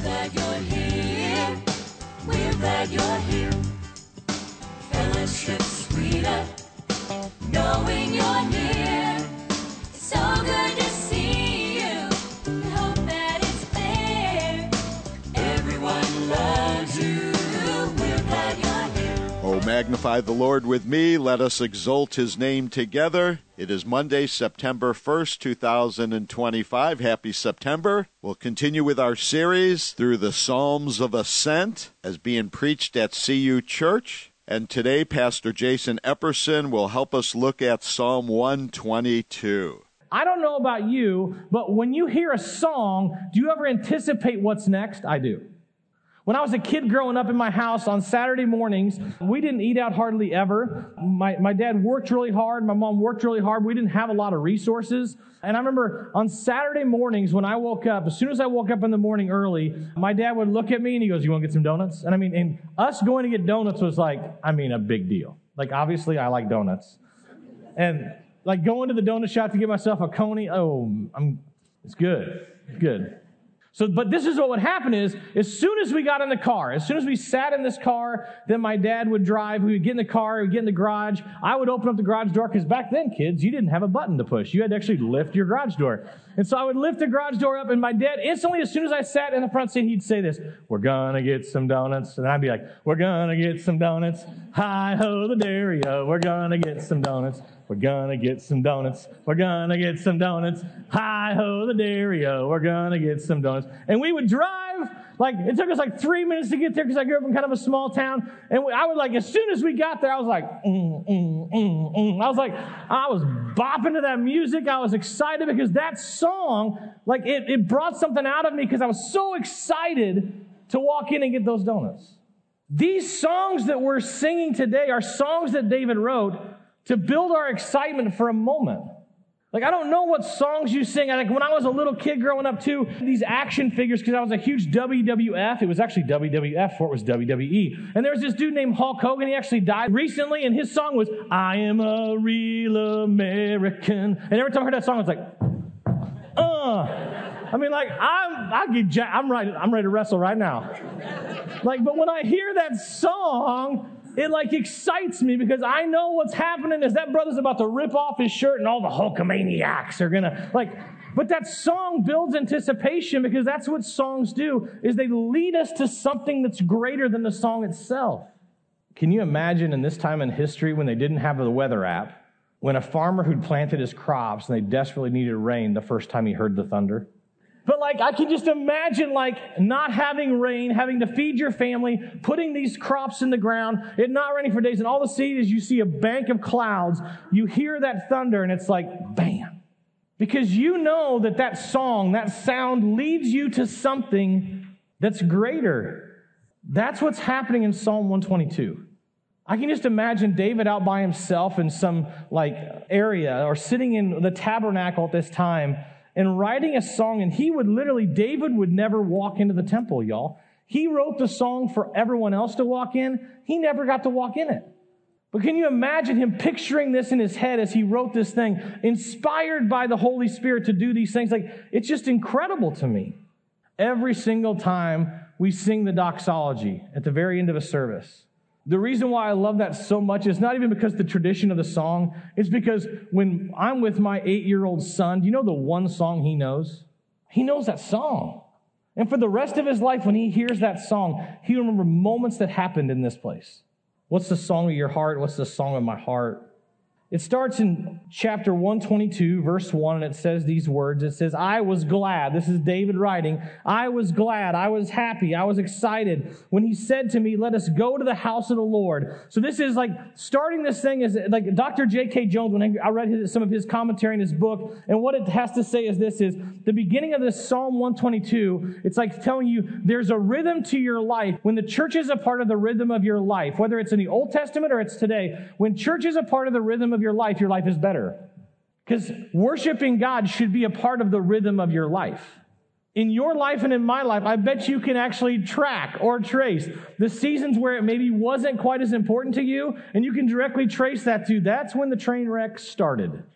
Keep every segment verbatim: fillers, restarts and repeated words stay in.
glad you're here. We're glad you're here. Fellowship sweeter, knowing you're near. It's so good to see you. We hope that it's clear. Everyone loves you. We're glad you're here. Oh, magnify the Lord with me. Let us exalt his name together. It is Monday, September first, two thousand twenty-five. Happy September. We'll continue with our series through the Psalms of Ascent as being preached at C U Church. And today, Pastor Jason Epperson will help us look at Psalm one twenty-two. I don't know about you, but when you hear a song, do you ever anticipate what's next? I do. When I was a kid growing up in my house on Saturday mornings, we didn't eat out hardly ever. My, my dad worked really hard. My mom worked really hard. We didn't have a lot of resources. And I remember on Saturday mornings when I woke up, as soon as I woke up in the morning early, my dad would look at me and he goes, "You want to get some donuts?" And I mean, and us going to get donuts was like, I mean, a big deal. Like, obviously, I like donuts. And like going to the donut shop to get myself a coney, oh, I'm, it's good. It's good. So, but this is what would happen is, as soon as we got in the car, as soon as we sat in this car, then my dad would drive, we would get in the car, we would get in the garage, I would open up the garage door, because back then, kids, you didn't have a button to push. You had to actually lift your garage door. And so I would lift the garage door up, and my dad, instantly, as soon as I sat in the front seat, he'd say this, "We're gonna get some donuts." And I'd be like, "We're gonna get some donuts. Hi-ho the dairy-o, we're gonna get some donuts. We're gonna get some donuts. We're gonna get some donuts. Hi-ho the dairy-o, we're gonna get some donuts." And we would drive, like, it took us like three minutes to get there because I grew up in kind of a small town. And we, I would like, as soon as we got there, I was like, mm, mm, mm, mm. I was like, I was bopping to that music. I was excited because that song, like, it, it brought something out of me because I was so excited to walk in and get those donuts. These songs that we're singing today are songs that David wrote to build our excitement for a moment. Like, I don't know what songs you sing. Like, when I was a little kid growing up, too, these action figures, because I was a huge W W F. It was actually W W F before it was W W E. And there was this dude named Hulk Hogan. He actually died recently, and his song was, "I am a real American." And every time I heard that song, I was like, uh. I mean, like, I'm, I get, ja- I'm ready, I'm ready to wrestle right now. Like, but when I hear that song, it like excites me because I know what's happening is that brother's about to rip off his shirt and all the Hulkamaniacs are gonna like, but that song builds anticipation because that's what songs do, is they lead us to something that's greater than the song itself. Can you imagine in this time in history when they didn't have the weather app, when a farmer who'd planted his crops and they desperately needed rain the first time he heard the thunder? But like, I can just imagine like not having rain, having to feed your family, putting these crops in the ground, it not raining for days, and all the see is you see a bank of clouds, you hear that thunder, and it's like, bam. Because you know that that song, that sound leads you to something that's greater. That's what's happening in Psalm one twenty-two. I can just imagine David out by himself in some like area or sitting in the tabernacle at this time and writing a song, and he would literally, David would never walk into the temple, y'all. He wrote the song for everyone else to walk in. He never got to walk in it. But can you imagine him picturing this in his head as he wrote this thing, inspired by the Holy Spirit to do these things? Like, it's just incredible to me. Every single time we sing the doxology at the very end of a service, the reason why I love that so much is not even because the tradition of the song. It's because when I'm with my eight-year-old son, do you know the one song he knows? He knows that song. And for the rest of his life, when he hears that song, he'll remember moments that happened in this place. What's the song of your heart? What's the song of my heart? It starts in chapter one twenty-two, verse one, and it says these words. It says, "I was glad." This is David writing. "I was glad. I was happy. I was excited when he said to me, 'Let us go to the house of the Lord.'" So this is like starting this thing is like Doctor J K Jones, when I read his, some of his commentary in his book, and what it has to say is this is the beginning of this Psalm one twenty-two. It's like telling you there's a rhythm to your life. When the church is a part of the rhythm of your life, whether it's in the Old Testament or it's today, when church is a part of the rhythm of your life, your life is better. Because worshiping God should be a part of the rhythm of your life. In your life and in my life, I bet you can actually track or trace the seasons where it maybe wasn't quite as important to you, and you can directly trace that to that's when the train wreck started.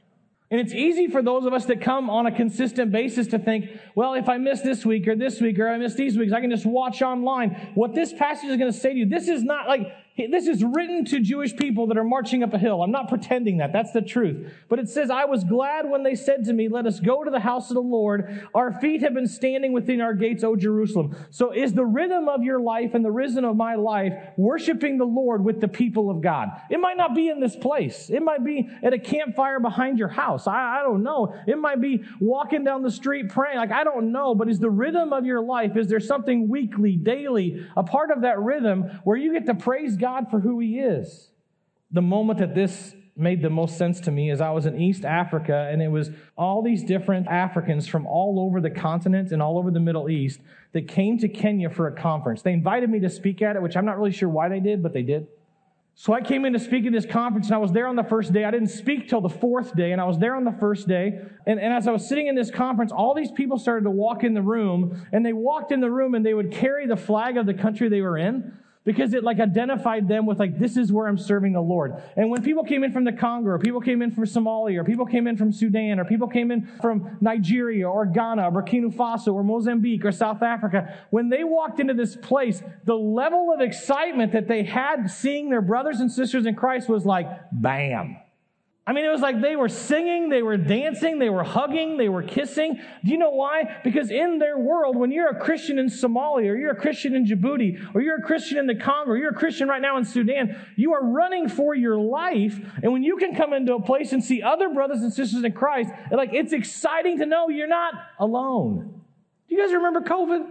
And it's easy for those of us that come on a consistent basis to think, well, if I miss this week or this week or I miss these weeks, I can just watch online. What this passage is going to say to you, this is not like, this is written to Jewish people that are marching up a hill. I'm not pretending that. That's the truth. But it says, I was glad when they said to me, let us go to the house of the Lord. Our feet have been standing within our gates, O Jerusalem. So is the rhythm of your life and the rhythm of my life worshiping the Lord with the people of God? It might not be in this place. It might be at a campfire behind your house. I, I don't know. It might be walking down the street praying. Like, I don't know. But is the rhythm of your life, is there something weekly, daily, a part of that rhythm where you get to praise God God for who he is? The moment that this made the most sense to me is I was in East Africa, and it was all these different Africans from all over the continent and all over the Middle East that came to Kenya for a conference. They invited me to speak at it, which I'm not really sure why they did, but they did. So I came in to speak at this conference, and I was there on the first day. I didn't speak till the fourth day, and I was there on the first day. And, and as I was sitting in this conference, all these people started to walk in the room, and they walked in the room, and they would carry the flag of the country they were in, because it like identified them with like, this is where I'm serving the Lord. And when people came in from the Congo, or people came in from Somalia, or people came in from Sudan, or people came in from Nigeria, or Ghana, or Burkina Faso, or Mozambique, or South Africa, when they walked into this place, the level of excitement that they had seeing their brothers and sisters in Christ was like, bam. I mean, it was like they were singing, they were dancing, they were hugging, they were kissing. Do you know why? Because in their world, when you're a Christian in Somalia, or you're a Christian in Djibouti, or you're a Christian in the Congo, or you're a Christian right now in Sudan, you are running for your life. And when you can come into a place and see other brothers and sisters in Christ, like, it's exciting to know you're not alone. Do you guys remember COVID?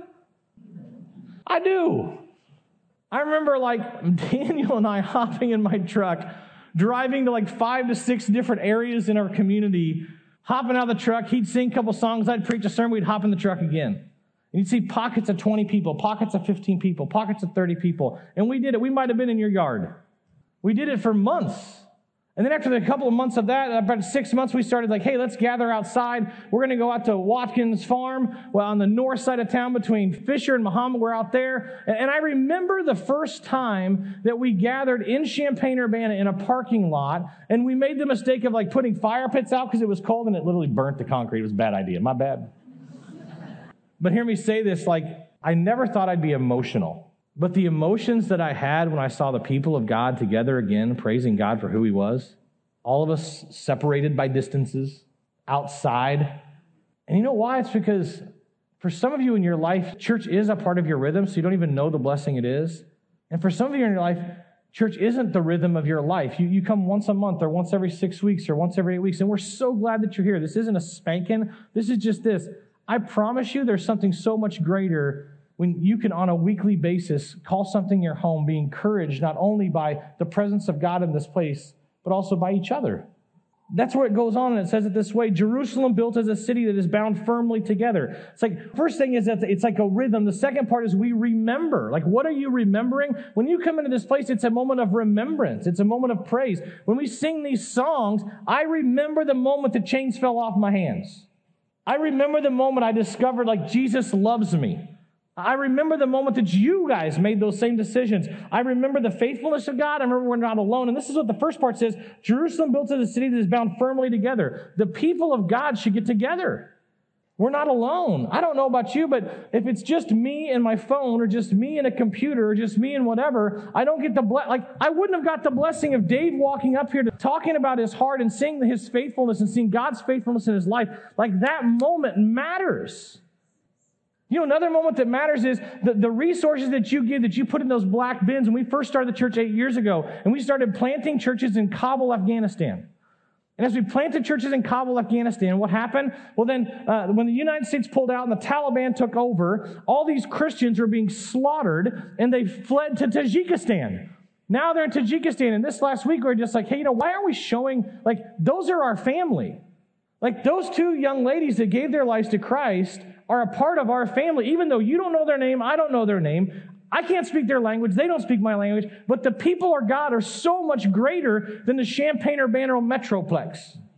I do. I remember like Daniel and I hopping in my truck, driving to like five to six different areas in our community, hopping out of the truck. He'd sing a couple songs. I'd preach a sermon. We'd hop in the truck again. And you'd see pockets of twenty people, pockets of fifteen people, pockets of thirty people. And we did it. We might have been in your yard. We did it for months. And then after a couple of months of that, about six months, we started like, hey, let's gather outside. We're going to go out to Watkins Farm, well, on the north side of town between Fisher and Muhammad. We're out there. And I remember the first time that we gathered in Champaign-Urbana in a parking lot, and we made the mistake of like putting fire pits out because it was cold, and it literally burnt the concrete. It was a bad idea. My bad. But hear me say this, like, I never thought I'd be emotional. But the emotions that I had when I saw the people of God together again, praising God for who he was, all of us separated by distances, outside. And you know why? It's because for some of you in your life, church is a part of your rhythm, so you don't even know the blessing it is. And for some of you in your life, church isn't the rhythm of your life. You, you come once a month or once every six weeks or once every eight weeks, and we're so glad that you're here. This isn't a spanking. This is just this. I promise you there's something so much greater when you can, on a weekly basis, call something your home, be encouraged not only by the presence of God in this place, but also by each other. That's where it goes on, and it says it this way: Jerusalem built as a city that is bound firmly together. It's like, first thing is that it's like a rhythm. The second part is we remember. Like, what are you remembering? When you come into this place, it's a moment of remembrance. It's a moment of praise. When we sing these songs, I remember the moment the chains fell off my hands. I remember the moment I discovered, like, Jesus loves me. I remember the moment that you guys made those same decisions. I remember the faithfulness of God. I remember we're not alone. And this is what the first part says: Jerusalem built as a city that is bound firmly together. The people of God should get together. We're not alone. I don't know about you, but if it's just me and my phone, or just me and a computer, or just me and whatever, I don't get the ble- like I wouldn't have got the blessing of Dave walking up here to talking about his heart and seeing his faithfulness and seeing God's faithfulness in his life. Like, that moment matters. You know, another moment that matters is the, the resources that you give, that you put in those black bins. When we first started the church eight years ago, and we started planting churches in Kabul, Afghanistan. And as we planted churches in Kabul, Afghanistan, what happened? Well, then, uh, when the United States pulled out and the Taliban took over, all these Christians were being slaughtered, and they fled to Tajikistan. Now they're in Tajikistan, and this last week we were just like, hey, you know, why aren't we showing, like, those are our family. Like, those two young ladies that gave their lives to Christ are a part of our family, even though you don't know their name, I don't know their name. I can't speak their language. They don't speak my language. But the people of God are so much greater than the Champaign-Urbana Metroplex.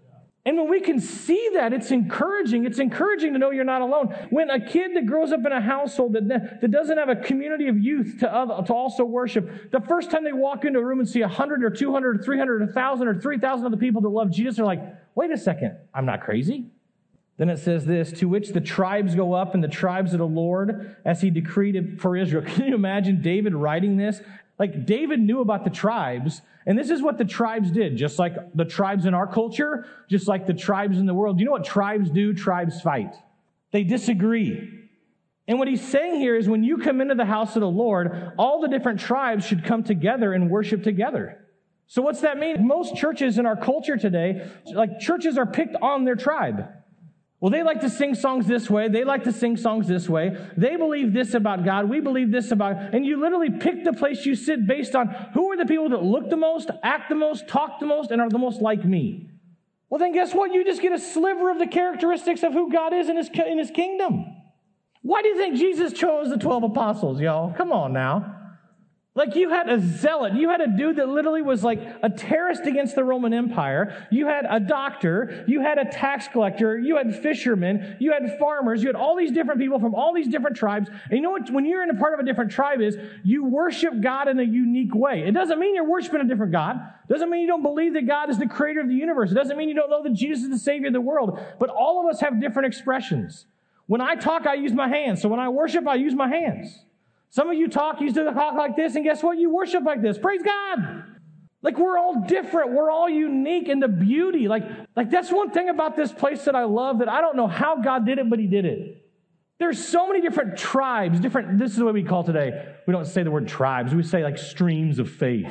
And when we can see that, it's encouraging. It's encouraging to know you're not alone. When a kid that grows up in a household that, that doesn't have a community of youth to, other, to also worship, the first time they walk into a room and see one hundred or two hundred or three hundred or one thousand or three thousand other people that love Jesus, they're like, wait a second, I'm not crazy. Then it says this, to which the tribes go up and the tribes of the Lord as he decreed it for Israel. Can you imagine David writing this? Like David knew about the tribes, and this is what the tribes did, just like the tribes in our culture, just like the tribes in the world. Do you know what tribes do? Tribes fight. They disagree. And what he's saying here is when you come into the house of the Lord, all the different tribes should come together and worship together. So what's that mean? Most churches in our culture today, like churches are picked on their tribe. Well, they like to sing songs this way. They like to sing songs this way. They believe this about God. We believe this about, and you literally pick the place you sit based on who are the people that look the most, act the most, talk the most, and are the most like me. Well, then guess what? You just get a sliver of the characteristics of who God is in his, in his kingdom. Why do you think Jesus chose the twelve apostles, y'all? Come on now. Like you had a zealot. You had a dude that literally was like a terrorist against the Roman Empire. You had a doctor. You had a tax collector. You had fishermen. You had farmers. You had all these different people from all these different tribes. And you know what? When you're in a part of a different tribe is you worship God in a unique way. It doesn't mean you're worshiping a different God. It doesn't mean you don't believe that God is the creator of the universe. It doesn't mean you don't know that Jesus is the Savior of the world. But all of us have different expressions. When I talk, I use my hands. So when I worship, I use my hands. Some of you talk, you do talk like this, and guess what? You worship like this. Praise God. Like we're all different. We're all unique in the beauty. Like, like that's one thing about this place that I love that I don't know how God did it, but he did it. There's so many different tribes, different, this is what we call today. We don't say the word tribes. We say like streams of faith.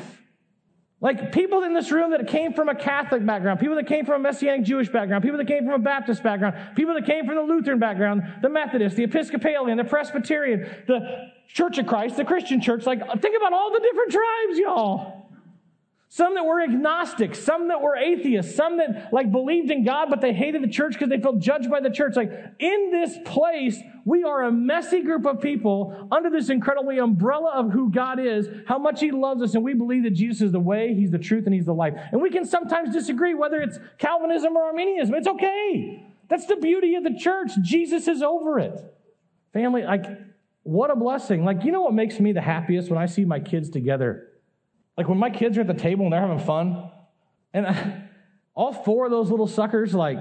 Like people in this room that came from a Catholic background, people that came from a Messianic Jewish background, people that came from a Baptist background, people that came from the Lutheran background, the Methodist, the Episcopalian, the Presbyterian, the Church of Christ, the Christian church. Like think about all the different tribes, y'all. Some that were agnostic, some that were atheists, some that like believed in God, but they hated the church because they felt judged by the church. Like in this place, we are a messy group of people under this incredibly umbrella of who God is, how much he loves us, and we believe that Jesus is the way, he's the truth, and he's the life. And we can sometimes disagree whether it's Calvinism or Arminianism. It's okay. That's the beauty of the church. Jesus is over it. Family, like, what a blessing. Like, you know what makes me the happiest when I see my kids together? Like when my kids are at the table and they're having fun, and I, all four of those little suckers, like,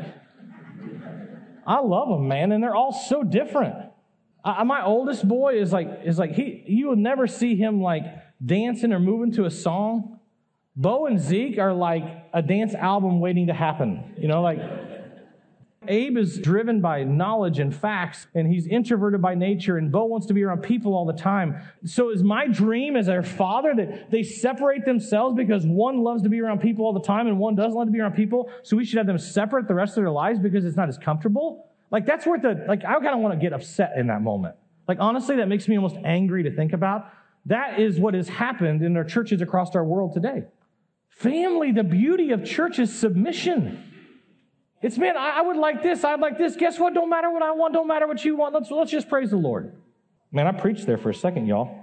I love them, man, and they're all so different. I, my oldest boy is like, is like he, you will never see him like dancing or moving to a song. Bo and Zeke are like a dance album waiting to happen, you know, like. Abe is driven by knowledge and facts, and he's introverted by nature, and Bo wants to be around people all the time. So is my dream as their father that they separate themselves because one loves to be around people all the time and one doesn't love to be around people, so we should have them separate the rest of their lives because it's not as comfortable? Like, that's where the, like, I kind of want to get upset in that moment. Like, honestly, that makes me almost angry to think about. That is what has happened in our churches across our world today. Family, the beauty of church is submission. It's, man, I, I would like this, I'd like this. Guess what? Don't matter what I want, don't matter what you want. Let's, let's just praise the Lord. Man, I preached there for a second, y'all.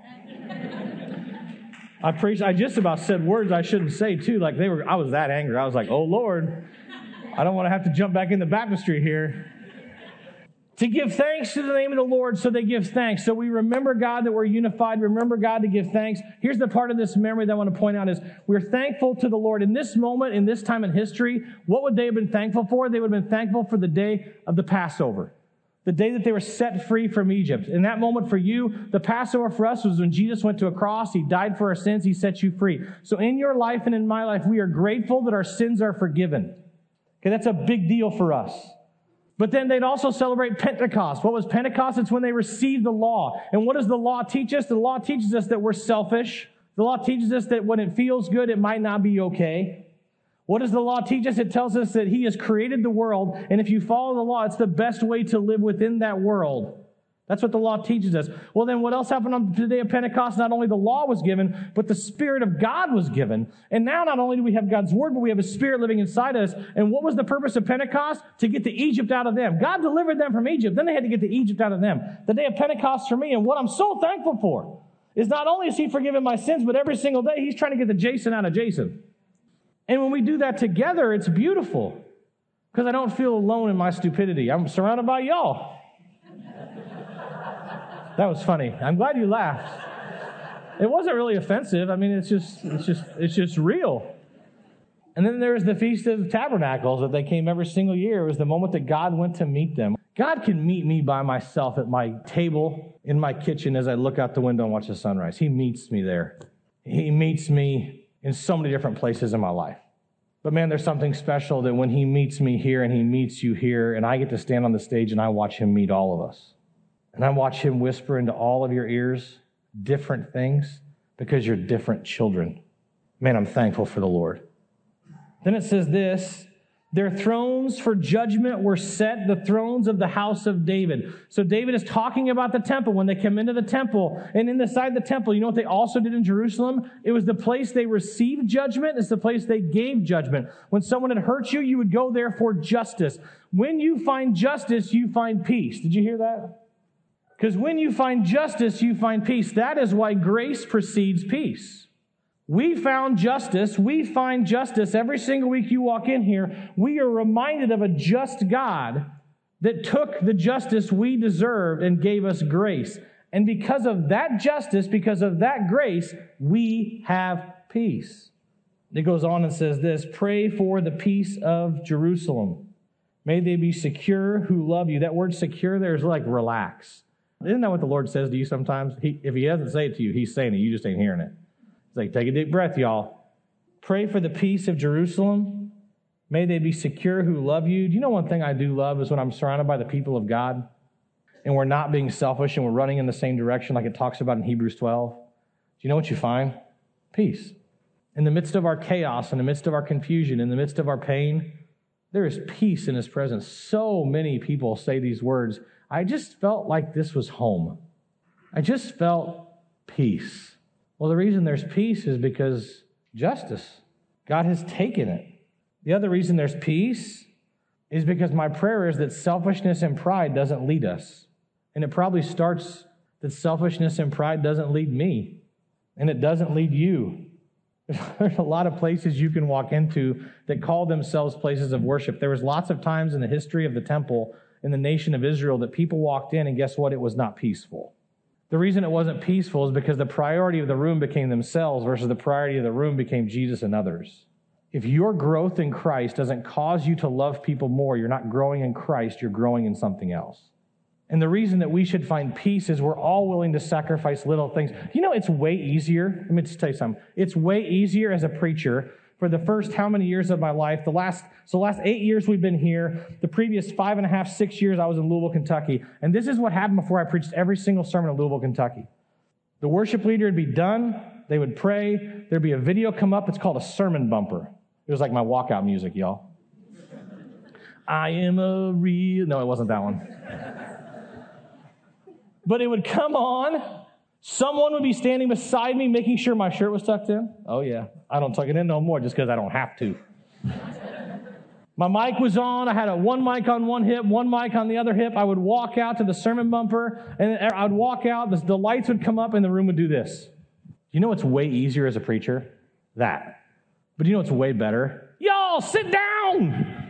I preached, I just about said words I shouldn't say, too. Like, they were, I was that angry. I was like, oh, Lord, I don't want to have to jump back into baptistry here. To give thanks to the name of the Lord, so they give thanks. So we remember God that we're unified. Remember God to give thanks. Here's the part of this memory that I want to point out is we're thankful to the Lord. In this moment, in this time in history, what would they have been thankful for? They would have been thankful for the day of the Passover, the day that they were set free from Egypt. In that moment for you, the Passover for us was when Jesus went to a cross. He died for our sins. He set you free. So in your life and in my life, we are grateful that our sins are forgiven. Okay, that's a big deal for us. But then they'd also celebrate Pentecost. What was Pentecost? It's when they received the law. And what does the law teach us? The law teaches us that we're selfish. The law teaches us that when it feels good, it might not be okay. What does the law teach us? It tells us that he has created the world, and if you follow the law, it's the best way to live within that world. That's what the law teaches us. Well, then what else happened on the day of Pentecost? Not only the law was given, but the Spirit of God was given. And now not only do we have God's Word, but we have a Spirit living inside us. And what was the purpose of Pentecost? To get the Egypt out of them. God delivered them from Egypt. Then they had to get the Egypt out of them. The day of Pentecost for me, and what I'm so thankful for, is not only has he forgiven my sins, but every single day he's trying to get the Jason out of Jason. And when we do that together, it's beautiful. Because I don't feel alone in my stupidity. I'm surrounded by y'all. That was funny. I'm glad you laughed. It wasn't really offensive. I mean, it's just, it's just, it's just real. And then there's the Feast of Tabernacles that they came every single year. It was the moment that God went to meet them. God can meet me by myself at my table in my kitchen as I look out the window and watch the sunrise. He meets me there. He meets me in so many different places in my life. But man, there's something special that when he meets me here and he meets you here, and I get to stand on the stage and I watch him meet all of us. And I watch him whisper into all of your ears different things because you're different children. Man, I'm thankful for the Lord. Then it says this, their thrones for judgment were set, the thrones of the house of David. So David is talking about the temple when they come into the temple. And inside the temple, you know what they also did in Jerusalem? It was the place they received judgment. It's the place they gave judgment. When someone had hurt you, you would go there for justice. When you find justice, you find peace. Did you hear that? Because when you find justice, you find peace. That is why grace precedes peace. We found justice. We find justice every single week you walk in here. We are reminded of a just God that took the justice we deserved and gave us grace. And because of that justice, because of that grace, we have peace. It goes on and says this, pray for the peace of Jerusalem. May they be secure who love you. That word secure there is like relax. Isn't that what the Lord says to you sometimes? He, if he doesn't say it to you, he's saying it. You just ain't hearing it. It's like, take a deep breath, y'all. Pray for the peace of Jerusalem. May they be secure who love you. Do you know one thing I do love is when I'm surrounded by the people of God and we're not being selfish and we're running in the same direction like it talks about in Hebrews twelve. Do you know what you find? Peace. In the midst of our chaos, in the midst of our confusion, in the midst of our pain, there is peace in his presence. So many people say these words. I just felt like this was home. I just felt peace. Well, the reason there's peace is because justice. God has taken it. The other reason there's peace is because my prayer is that selfishness and pride doesn't lead us. And it probably starts that selfishness and pride doesn't lead me. And it doesn't lead you. There's a lot of places you can walk into that call themselves places of worship. There was lots of times in the history of the temple in the nation of Israel that people walked in and guess what? It was not peaceful. The reason it wasn't peaceful is because the priority of the room became themselves versus the priority of the room became Jesus and others. If your growth in Christ doesn't cause you to love people more, you're not growing in Christ, you're growing in something else. And the reason that we should find peace is we're all willing to sacrifice little things. You know, it's way easier. Let me just tell you something. It's way easier as a preacher for the first how many years of my life, the last, so the last eight years we've been here, the previous five and a half, six years I was in Louisville, Kentucky. And this is what happened before I preached every single sermon in Louisville, Kentucky. The worship leader would be done. They would pray. There'd be a video come up. It's called a sermon bumper. It was like my walkout music, y'all. I am a real... No, it wasn't that one. But it would come on. Someone would be standing beside me making sure my shirt was tucked in. Oh, yeah. I don't tuck it in no more just because I don't have to. My mic was on. I had a one mic on one hip, one mic on the other hip. I would walk out to the sermon bumper, and I would walk out. The, the lights would come up, and the room would do this. You know what's way easier as a preacher? That. But you know what's way better? Y'all, sit down!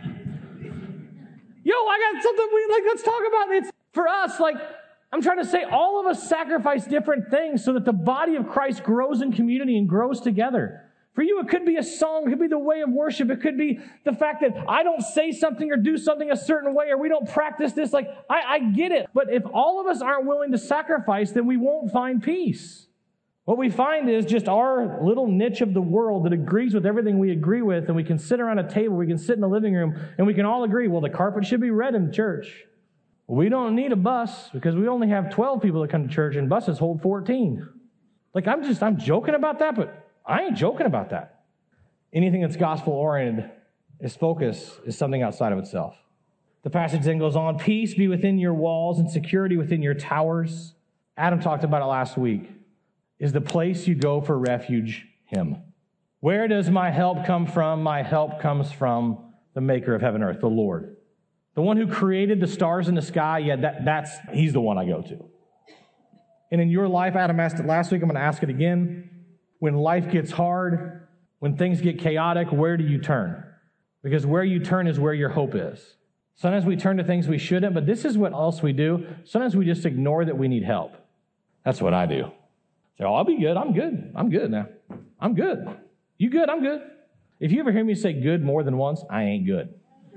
Yo, I got something we like. Let's talk about it. It's for us, like, I'm trying to say all of us sacrifice different things so that the body of Christ grows in community and grows together. For you, it could be a song. It could be the way of worship. It could be the fact that I don't say something or do something a certain way or we don't practice this. Like, I, I get it. But if all of us aren't willing to sacrifice, then we won't find peace. What we find is just our little niche of the world that agrees with everything we agree with, and we can sit around a table, we can sit in the living room, and we can all agree, well, the carpet should be red in church. We don't need a bus because we only have twelve people that come to church, and buses hold fourteen. Like, I'm just, I'm joking about that, but I ain't joking about that. Anything that's gospel-oriented, its focus is something outside of itself. The passage then goes on, peace be within your walls and security within your towers. Adam talked about it last week. Is the place you go for refuge Him? Where does my help come from? My help comes from the maker of heaven and earth, the Lord. The one who created the stars in the sky, yeah, that, that's, He's the one I go to. And in your life, Adam asked it last week, I'm going to ask it again. When life gets hard, when things get chaotic, where do you turn? Because where you turn is where your hope is. Sometimes we turn to things we shouldn't, but this is what else we do. Sometimes we just ignore that we need help. That's what I do. So, oh, I'll be good. I'm good. I'm good now. I'm good. You good? I'm good. If you ever hear me say good more than once, I ain't good.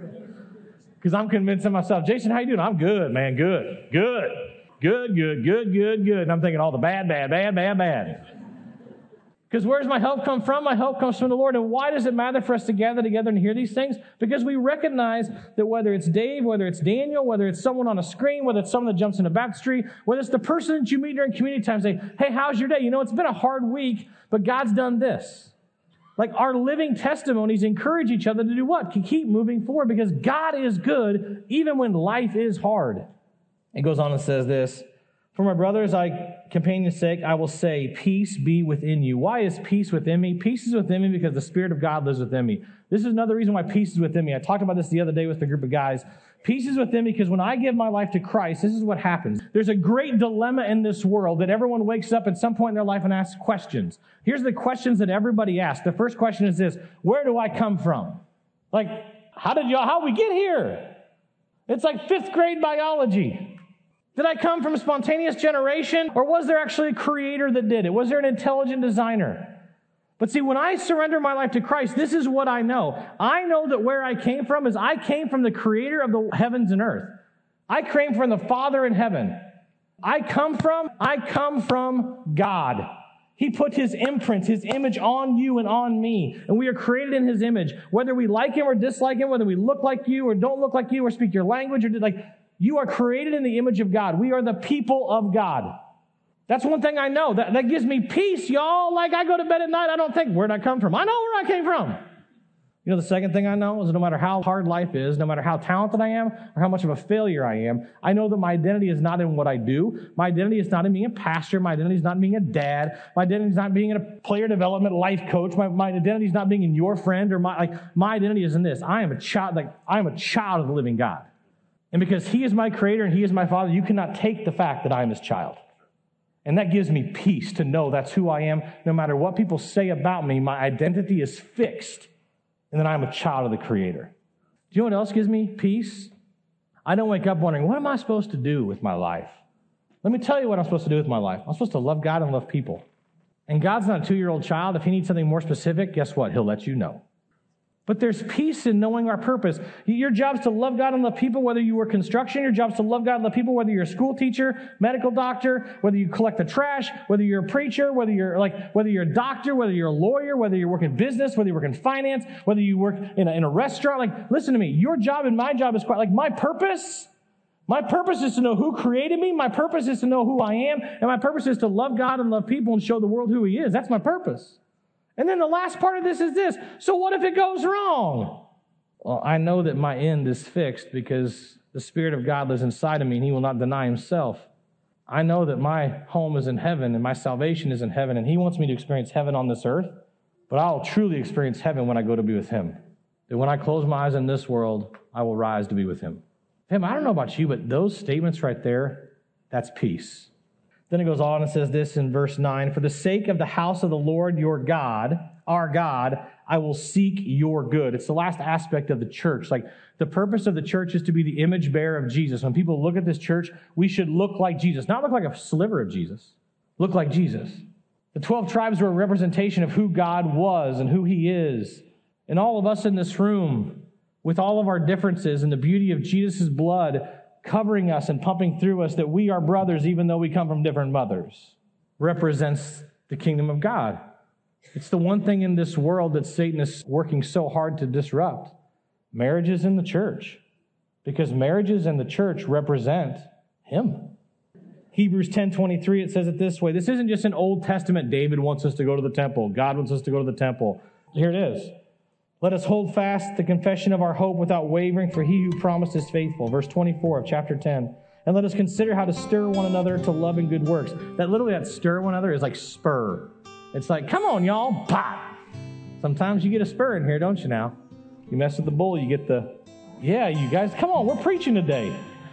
Because I'm convincing myself, Jason, how you doing? I'm good, man. Good. Good. Good, good, good, good, good. And I'm thinking all the bad, bad, bad, bad, bad. Because where does my help come from? My help comes from the Lord. And why does it matter for us to gather together and hear these things? Because we recognize that whether it's Dave, whether it's Daniel, whether it's someone on a screen, whether it's someone that jumps in a baptistry, whether it's the person that you meet during community time, say, hey, how's your day? You know, it's been a hard week, but God's done this. Like our living testimonies encourage each other to do what? To keep moving forward because God is good even when life is hard. It goes on and says this, for my brothers, I, companion's sake, I will say, peace be within you. Why is peace within me? Peace is within me because the Spirit of God lives within me. This is another reason why peace is within me. I talked about this the other day with a group of guys. Peace is within me because when I give my life to Christ, this is what happens. There's a great dilemma in this world that everyone wakes up at some point in their life and asks questions. Here's the questions that everybody asks. The first question is this, where do I come from? Like, how did y'all, how did we get here? It's like fifth grade biology. Did I come from a spontaneous generation, or was there actually a creator that did it? Was there an intelligent designer? But see, when I surrender my life to Christ, this is what I know. I know that where I came from is I came from the creator of the heavens and earth. I came from the Father in heaven. I come from, I come from God. He put his imprint, his image on you and on me. And we are created in his image. Whether we like him or dislike him, whether we look like you or don't look like you or speak your language or like, you are created in the image of God. We are the people of God. That's one thing I know. That, that gives me peace, y'all. Like I go to bed at night, I don't think, where'd I come from? I know where I came from. You know, the second thing I know is no matter how hard life is, no matter how talented I am or how much of a failure I am, I know that my identity is not in what I do. My identity is not in being a pastor. My identity is not in being a dad. My identity is not being a player development life coach. My, my identity is not being in your friend or my, like, my identity is in this. I am a child, like, I am a child of the living God. And because he is my creator and he is my father, you cannot take the fact that I am his child. And that gives me peace to know that's who I am. No matter what people say about me, my identity is fixed. And then I'm a child of the Creator. Do you know what else gives me peace? I don't wake up wondering, what am I supposed to do with my life? Let me tell you what I'm supposed to do with my life. I'm supposed to love God and love people. And God's not a two-year-old child. If he needs something more specific, guess what? He'll let you know. But there's peace in knowing our purpose. Your job is to love God and love people, whether you work construction. Your job is to love God and love people, whether you're a school teacher, medical doctor, whether you collect the trash, whether you're a preacher, whether you're like, whether you're a doctor, whether you're a lawyer, whether you work in business, whether you work in finance, whether you work in a, in a restaurant. Like, listen to me. Your job and my job is quite like my purpose. My purpose is to know who created me. My purpose is to know who I am. And my purpose is to love God and love people and show the world who he is. That's my purpose. And then the last part of this is this. So what if it goes wrong? Well, I know that my end is fixed because the Spirit of God lives inside of me and he will not deny himself. I know that my home is in heaven and my salvation is in heaven and he wants me to experience heaven on this earth, but I'll truly experience heaven when I go to be with him. That when I close my eyes in this world, I will rise to be with him. Fam, I don't know about you, but those statements right there, that's peace. Then it goes on and says this in verse nine, for the sake of the house of the Lord your God, our God, I will seek your good. It's the last aspect of the church. Like the purpose of the church is to be the image bearer of Jesus. When people look at this church, we should look like Jesus. Not look like a sliver of Jesus. Look like Jesus. The twelve tribes were a representation of who God was and who he is. And all of us in this room, with all of our differences and the beauty of Jesus' blood covering us and pumping through us, that we are brothers even though we come from different mothers, represents the kingdom of God. It's the one thing in this world that Satan is working so hard to disrupt. Marriages in the church. Because marriages in the church represent him. Hebrews ten twenty-three, it says it this way. This isn't just an Old Testament, David wants us to go to the temple. God wants us to go to the temple. Here it is. Let us hold fast the confession of our hope without wavering, for he who promised is faithful. Verse twenty-four of chapter ten. And let us consider how to stir one another to love and good works. That literally, that stir one another is like spur. It's like, come on, y'all, pop. Sometimes you get a spur in here, don't you now? You mess with the bull, you get the, yeah, you guys, come on, we're preaching today.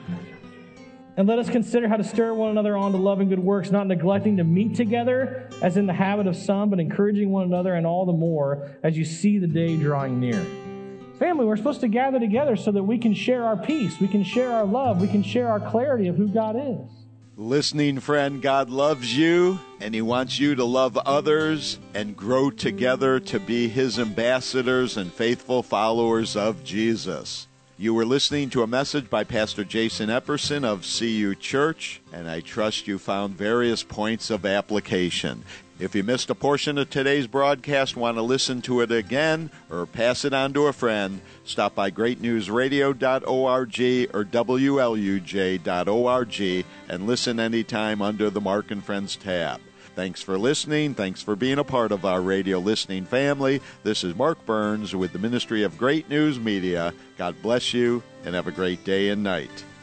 And let us consider how to stir one another on to love and good works, not neglecting to meet together, as in the habit of some, but encouraging one another, and all the more as you see the day drawing near. Family, we're supposed to gather together so that we can share our peace, we can share our love, we can share our clarity of who God is. Listening friend, God loves you, and He wants you to love others and grow together to be His ambassadors and faithful followers of Jesus. You were listening to a message by Pastor Jason Epperson of C U Church, and I trust you found various points of application. If you missed a portion of today's broadcast, want to listen to it again, or pass it on to a friend, stop by great news radio dot org or W L U J dot org and listen anytime under the Mark and Friends tab. Thanks for listening. Thanks for being a part of our radio listening family. This is Mark Burns with the Ministry of Great News Media. God bless you, and have a great day and night.